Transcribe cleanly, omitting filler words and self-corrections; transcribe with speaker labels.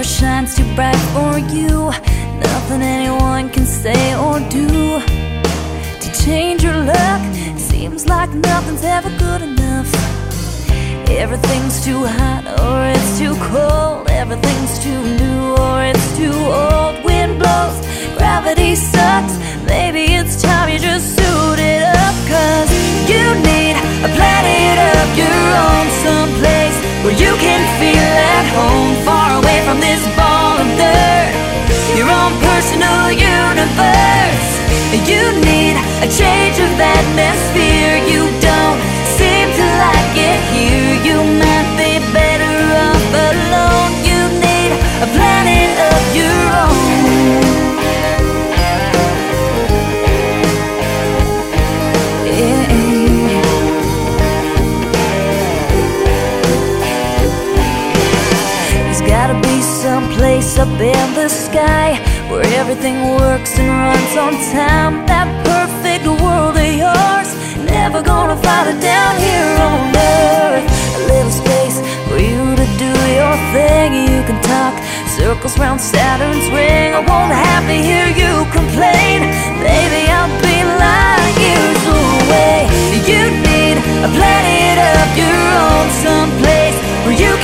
Speaker 1: shines too bright for you. Nothing anyone can say or do to change your luck. Seems like nothing's ever good enough. Everything's too hot or it's too cold. Everything's too new or it's too old. Wind blows, gravity sucks. Maybe it's time you just suit it up. Cause you need a planet of your own, someplace where you can feel at home, far away from this ball of dirt, your own personal universe. You need a change of atmosphere. You don't seem to like it here. You might be better off alone. You need a planet of your own. There's gotta be some place up in the sky where everything works and runs on time. That perfect world of yours, never gonna find it down here on earth. A little space for you to do your thing. You can talk circles round Saturn's ring. I won't have to hear you complain. Baby, I'll be light years away. You need a planet of your own, someplace where you